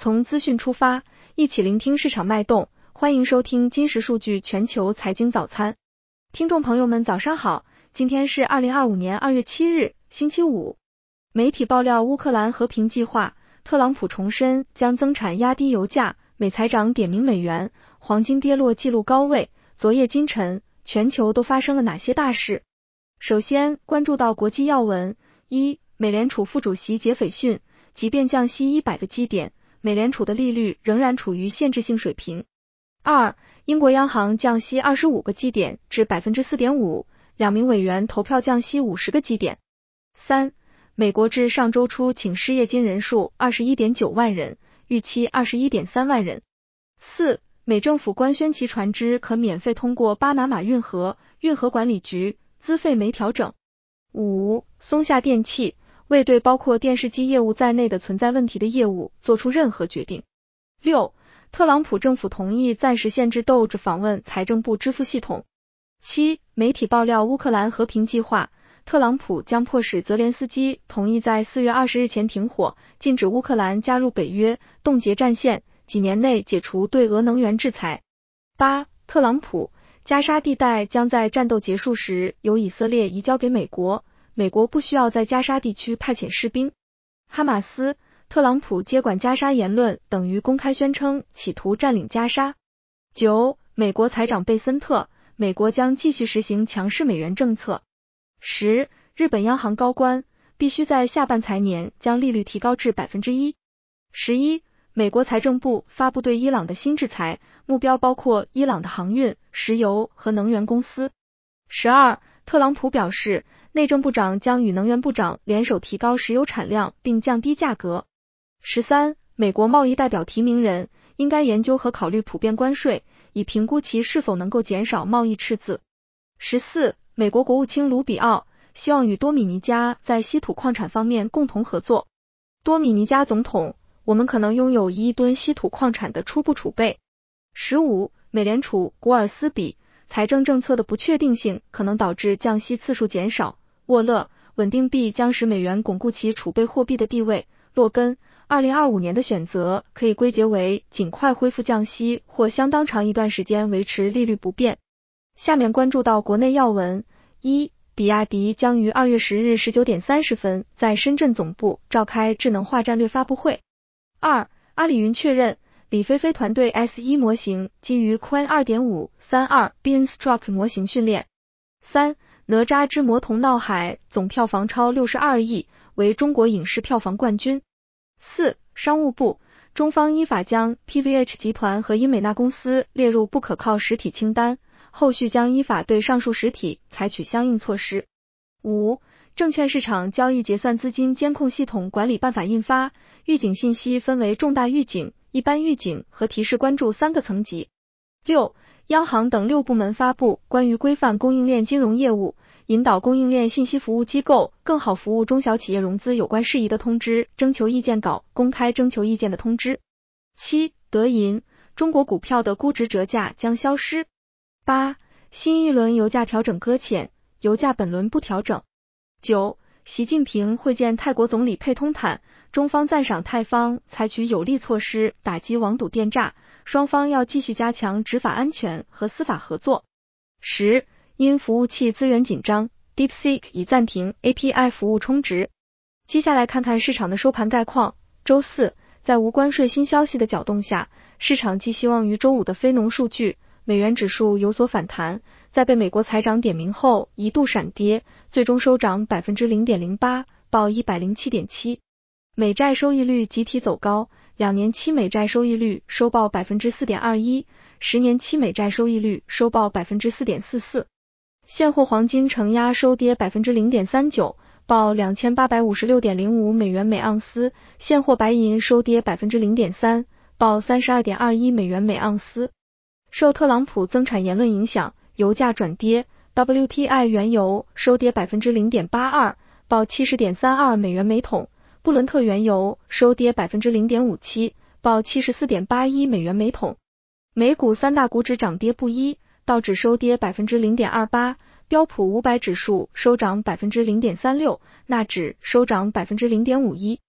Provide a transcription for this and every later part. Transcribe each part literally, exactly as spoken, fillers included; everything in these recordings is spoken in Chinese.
从资讯出发，一起聆听市场脉动。欢迎收听金石数据全球财经早餐。听众朋友们早上好，今天是二零二五年二月七日，星期五。媒体爆料乌克兰和平计划，特朗普重申将增产压低油价，美财长点名美元，黄金跌落纪录高位。昨夜今晨，全球都发生了哪些大事？首先关注到国际要闻。一、美联储副主席杰斐逊，即便降息一百个基点，美联储的利率仍然处于限制性水平。二、英国央行降息二十五个基点至 百分之四点五， 两名委员投票降息五十个基点。三、美国至上周初请失业金人数 二十一点九万人，预期 二十一点三万人。四、美政府官宣其船只可免费通过巴拿马运河，运河管理局资费没调整。五、松下电器未对包括电视机业务在内的存在问题的业务做出任何决定。六、特朗普政府同意暂时限制 Doge 访问财政部支付系统。七、媒体爆料乌克兰和平计划，特朗普将迫使泽连斯基同意在四月二十日前停火，禁止乌克兰加入北约，冻结战线，几年内解除对俄能源制裁。八、特朗普，加沙地带将在战斗结束时由以色列移交给美国，美国不需要在加沙地区派遣士兵。哈马斯，特朗普接管加沙言论等于公开宣称企图占领加沙。九、美国财长贝森特，美国将继续实行强势美元政策。十、日本央行高官，必须在下半财年将利率提高至 百分之一。十一、美国财政部发布对伊朗的新制裁，目标包括伊朗的航运、石油和能源公司。十二、特朗普表示，内政部长将与能源部长联手提高石油产量并降低价格。十三、美国贸易代表提名人应该研究和考虑普遍关税，以评估其是否能够减少贸易赤字。十四、美国国务卿卢比奥希望与多米尼加在稀土矿产方面共同合作。多米尼加总统，我们可能拥有一亿吨稀土矿产的初步储备。十五、美联储古尔斯比，财政政策的不确定性可能导致降息次数减少。沃勒，稳定币将使美元巩固其储备货币的地位。洛根，二零二五年的选择可以归结为尽快恢复降息或相当长一段时间维持利率不变。下面关注到国内要闻。一、比亚迪将于二月十日十九点三十分在深圳总部召开智能化战略发布会。二、阿里云确认李飞飞团队 S 一 模型基于 Qwen 二点五 三二 Beanstalk 模型训练。三、哪吒之魔童闹海总票房超六十二亿，为中国影视票房冠军。四、商务部，中方依法将 P V H 集团和英美纳公司列入不可靠实体清单，后续将依法对上述实体采取相应措施。五、证券市场交易结算资金监控系统管理办法印发，预警信息分为重大预警、一般预警和提示关注三个层级。六、央行等六部门发布关于规范供应链金融业务，引导供应链信息服务机构更好服务中小企业融资有关事宜的通知，征求意见稿公开征求意见的通知。七、德银，中国股票的估值折价将消失。八、新一轮油价调整搁浅，油价本轮不调整。九、习近平会见泰国总理佩通坦，中方赞赏泰方采取有力措施打击网赌电诈，双方要继续加强执法安全和司法合作。十、因服务器资源紧张 ，DeepSeek 已暂停 A P I 服务充值。接下来看看市场的收盘概况。周四，在无关税新消息的搅动下，市场寄希望于周五的非农数据，美元指数有所反弹，在被美国财长点名后一度闪跌，最终收涨 百分之零点零八， 报 一百零七点七。美债收益率集体走高，两年期美债收益率收报 百分之四点二一， 十年期美债收益率收报 百分之四点四四。现货黄金承压收跌 百分之零点三九， 报 两千八百五十六点零五美元每盎司，现货白银收跌 百分之零点三， 报 三十二点二一美元每盎司。受特朗普增产言论影响，油价转跌， W T I 原油收跌 百分之零点八二， 报 七十点三二美元每桶，布伦特原油收跌 百分之零点五七， 报 七十四点八一美元每桶。美股三大股指涨跌不一，道指收跌 百分之零点二八， 标普五百指数收涨 百分之零点三六， 纳指收涨 百分之零点五一。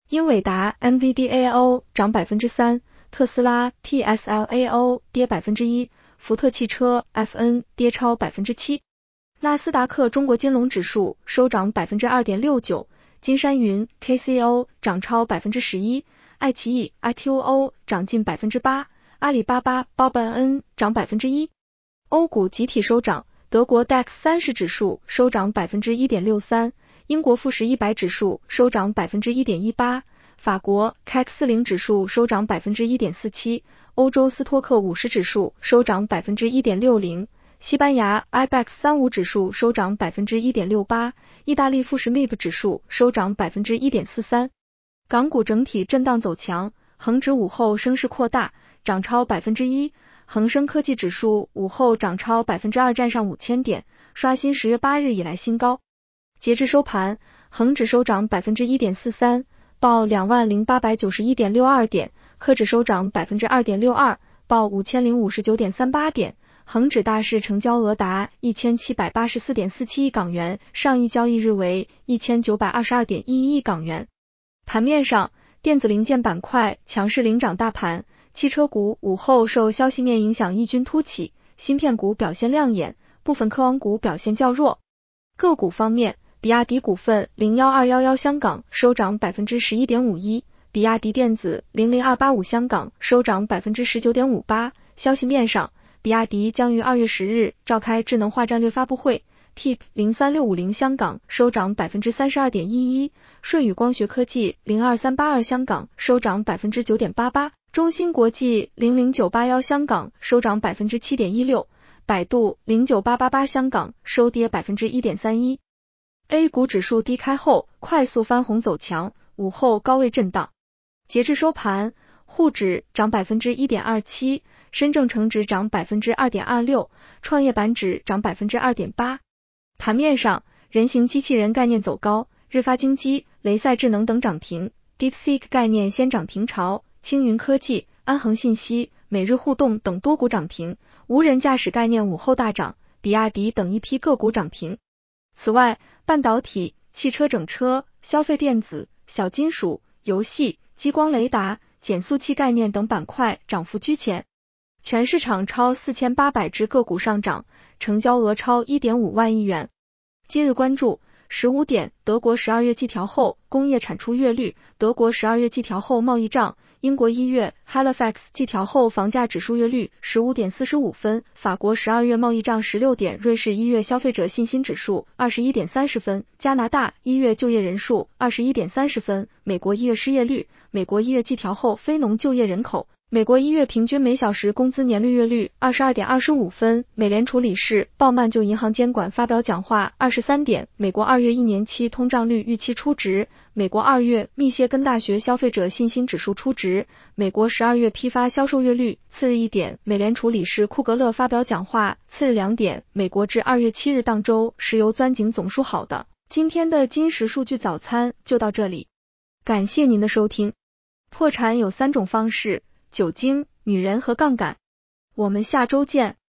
英伟达 N V D A O 涨 百分之三， 特斯拉 T S L A O 跌 百分之一， 福特汽车 F N 跌超 百分之七。 纳斯达克中国金龙指数收涨 百分之二点六九， 金山云 K C O 涨超 百分之十一， 爱奇艺 I Q O 涨近 百分之八， 阿里巴巴 B A B N 涨 百分之一。 欧股集体收涨，德国 D A X 三十指数收涨 百分之一点六三， 英国富时一百指数收涨 百分之一点一八， 法国 C A C 四十 指数收涨 百分之一点四七， 欧洲斯托克五十指数收涨 百分之一点六零， 西班牙 I B E X 三十五 指数收涨 百分之一点六八， 意大利富时 M I B 指数收涨 百分之一点四三。 港股整体震荡走强，恒指午后升势扩大，涨超 百分之一， 恒生科技指数午后涨超 百分之二， 站上五千点，刷新十月八日以来新高。截至收盘，恒指收涨 百分之一点四三， 报 两万零八百九十一点六二 点，科指收涨 百分之二点六二， 报 五千零五十九点三八 点，恒指大市成交额达 一千七百八十四点四七亿港元，上一交易日为 一千九百二十二点一一亿港元。盘面上，电子零件板块强势领涨大盘，汽车股午后受消息面影响异军突起，芯片股表现亮眼，部分科网股表现较弱。个股方面，比亚迪股份零一二一一香港收涨 百分之十一点五一， 比亚迪电子零零二八五香港收涨 百分之十九点五八。 消息面上，比亚迪将于二月十日召开智能化战略发布会， T I P 零三六五零香港收涨 百分之三十二点一一， 舜宇光学科技零二三八二香港收涨 百分之九点八八， 中芯国际零零九八一香港收涨 百分之七点一六， 百度零九八八八香港收跌 百分之一点三一。 A 股指数低开后快速翻红走强，午后高位震荡。截至收盘，沪指涨 百分之一点二七， 深证成指涨 百分之二点二六， 创业板指涨 百分之二点八。 盘面上，人形机器人概念走高，日发精机、雷赛智能等涨停， DeepSeek 概念先涨停潮，青云科技、安恒信息、每日互动等多股涨停，无人驾驶概念午后大涨，比亚迪等一批个股涨停。此外，半导体、汽车整车、消费电子、小金属、游戏、激光雷达、减速器概念等板块涨幅居前。全市场超四千八百只个股上涨，成交额超 一点五万亿元。今日关注十五点，德国十二月季调后工业产出月率，德国十二月季调后贸易账，英国一月 Halifax 季调后房价指数月率十五点四十五分，法国十二月贸易账十六点，瑞士一月消费者信心指数二十一点三十分，加拿大一月就业人数二十一点三十分，美国一月失业率，美国一月季调后非农就业人口，美国一月平均每小时工资年率月率二十二点二十五分，美联储理事鲍曼就银行监管发表讲话二十三点，美国二月一年期通胀率预期初值，美国二月密歇根大学消费者信心指数初值，美国十二月批发销售月率。次日一点，美联储理事库格勒发表讲话。次日两点，美国至二月七日当周石油钻井总数好的。今天的金石数据早餐就到这里，感谢您的收听。破产有三种方式：酒精、女人和杠杆。我们下周见。